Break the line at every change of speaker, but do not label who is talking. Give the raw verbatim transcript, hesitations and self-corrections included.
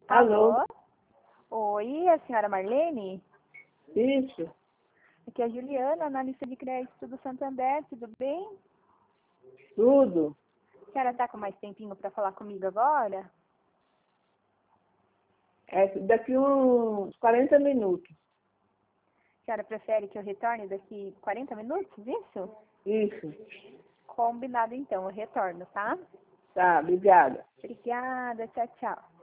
Alô?
Alô? Oi, a senhora Marlene?
Isso,
Aqui é a Juliana, analista de crédito do Santander, tudo bem?
tudo.
A senhora está com mais tempinho para falar comigo agora?
É daqui uns quarenta minutos.
A senhora prefere que eu retorne daqui quarenta minutos, isso?
Isso.
Combinado então, eu retorno, tá?
Tá, obrigada.
Obrigada, tchau, tchau.